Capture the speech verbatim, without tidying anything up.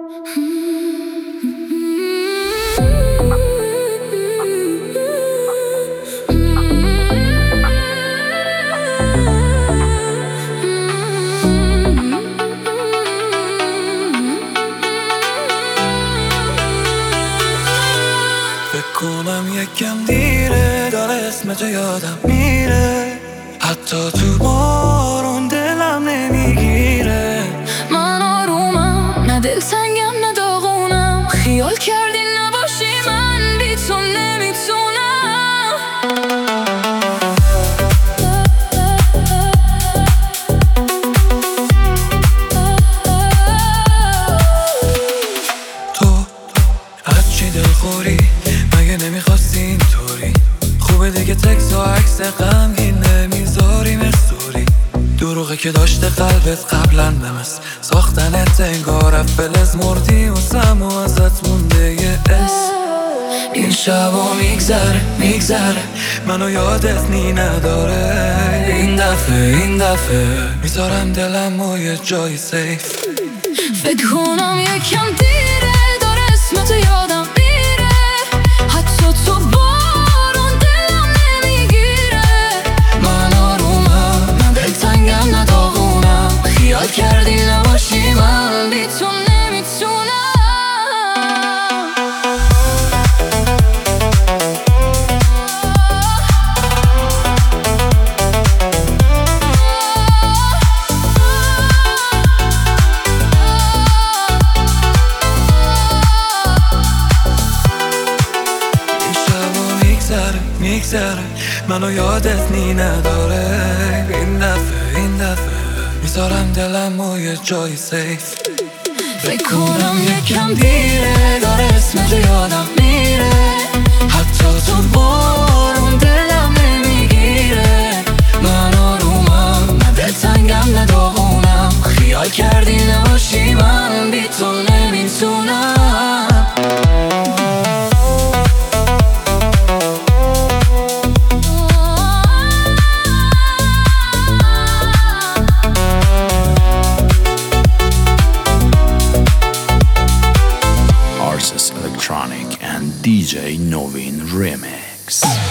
کنم یکم دیره، داره اسمت یادم میره، حتی تو بارون دلم نمیگیره. من آرومم، نه دلتنگم نه داغونم، خیال کردی نباشی من بی تو نمیتونم. تو از چی دلخوری؟ مگه نمیخواستی اینطوری؟ خوبه دیگه تکس و عکس غمگین نمیذاری مستوری. دروغه که داشته قلبت قبلا نمست، ساختنت انگار افلز مردی و سم و ازت مونده یه اس. این شبا میگذره میگذره منو یادت نی نداره. این دفعه این دفعه میذارم دلم و یه جای سیف. فکر کنم یکم دیره، داره اسمت یادم میره، حتی تو بارون دلم نمیگیره. من آرومم، من دلتنگم نه داغونم، خیال کردی نباشی من بی تو نمیتونم. میگذره منو یادت نی نداره. این دفعه این دفعه میذارم دلم و یه جای سیف. فکر کنم یکم دیره، داره اسمت یادم میره، حتی تو بارون دلم نمیگیره. من آرومم، نه دلتنگم نه داغونم، خیال کردی نباشی من بی تو نمیتونم. Electronic and D J Novin Remix.